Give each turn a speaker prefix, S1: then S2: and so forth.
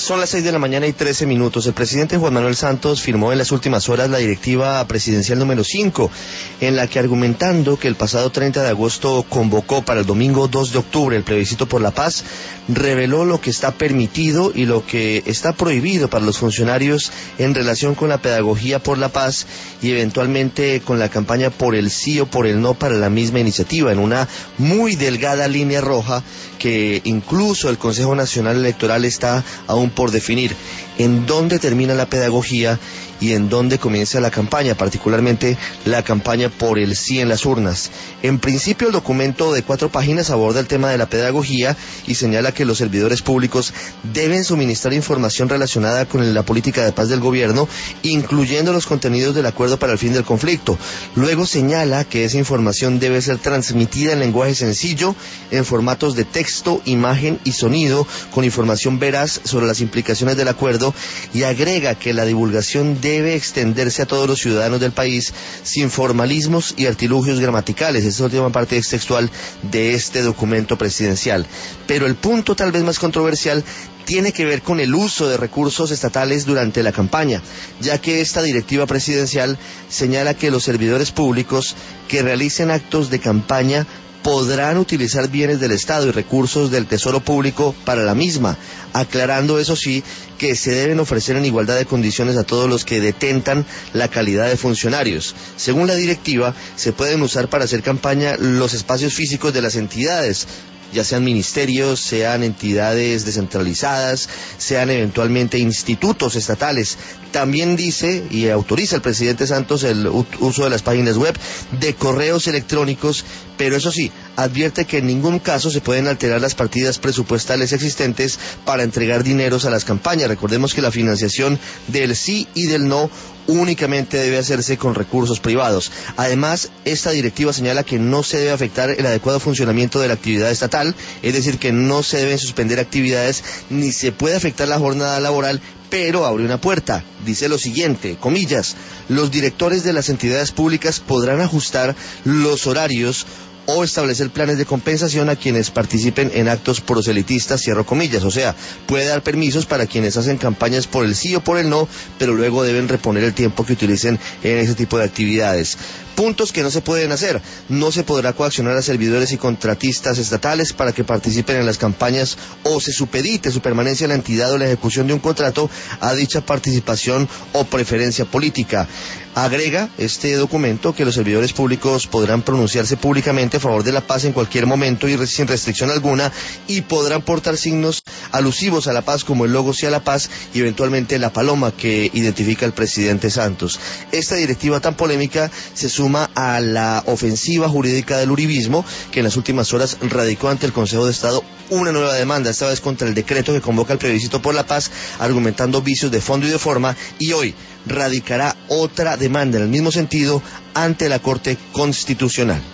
S1: Son las 6 de la mañana y 13 minutos. El presidente Juan Manuel Santos firmó en las últimas horas la directiva presidencial número 5, en la que, argumentando que el pasado 30 de agosto convocó para el domingo 2 de octubre el plebiscito por la paz, reveló lo que está permitido y lo que está prohibido para los funcionarios en relación con la pedagogía por la paz y eventualmente con la campaña por el sí o por el no para la misma iniciativa, en una muy delgada línea roja que incluso el Consejo Nacional Electoral está aún por definir en dónde termina la pedagogía y en dónde comienza la campaña, particularmente la campaña por el sí en las urnas. En principio, el documento de 4 páginas aborda el tema de la pedagogía y señala que los servidores públicos deben suministrar información relacionada con la política de paz del gobierno, incluyendo los contenidos del acuerdo para el fin del conflicto. Luego señala que esa información debe ser transmitida en lenguaje sencillo, en formatos de texto, imagen y sonido, con información veraz sobre las implicaciones del acuerdo, y agrega que la divulgación debe extenderse a todos los ciudadanos del país sin formalismos y artilugios gramaticales. Esta última parte es textual de este documento presidencial. Pero el punto tal vez más controversial tiene que ver con el uso de recursos estatales durante la campaña, ya que esta directiva presidencial señala que los servidores públicos que realicen actos de campaña podrán utilizar bienes del Estado y recursos del Tesoro Público para la misma, aclarando, eso sí, que se deben ofrecer en igualdad de condiciones a todos los que detentan la calidad de funcionarios. Según la directiva, se pueden usar para hacer campaña los espacios físicos de las entidades, ya sean ministerios, sean entidades descentralizadas, sean eventualmente institutos estatales. También dice y autoriza el presidente Santos el uso de las páginas web, de correos electrónicos, pero eso sí, advierte que en ningún caso se pueden alterar las partidas presupuestales existentes para entregar dineros a las campañas. Recordemos que la financiación del sí y del no únicamente debe hacerse con recursos privados. Además, esta directiva señala que no se debe afectar el adecuado funcionamiento de la actividad estatal, es decir, que no se deben suspender actividades ni se puede afectar la jornada laboral, pero abre una puerta. Dice lo siguiente, comillas: los directores de las entidades públicas podrán ajustar los horarios o establecer planes de compensación a quienes participen en actos proselitistas, cierro comillas. O sea, puede dar permisos para quienes hacen campañas por el sí o por el no, pero luego deben reponer el tiempo que utilicen en ese tipo de actividades. Puntos que no se pueden hacer: no se podrá coaccionar a servidores y contratistas estatales para que participen en las campañas o se supedite su permanencia en la entidad o la ejecución de un contrato a dicha participación o preferencia política. Agrega este documento que los servidores públicos podrán pronunciarse públicamente a favor de la paz en cualquier momento y sin restricción alguna, y podrán portar signos alusivos a la paz como el logo Sí a la Paz y eventualmente la paloma que identifica el presidente Santos. Esta directiva tan polémica se suma a la ofensiva jurídica del uribismo, que en las últimas horas radicó ante el Consejo de Estado una nueva demanda, esta vez contra el decreto que convoca el plebiscito por la paz, argumentando vicios de fondo y de forma, y hoy radicará otra demanda en el mismo sentido ante la Corte Constitucional.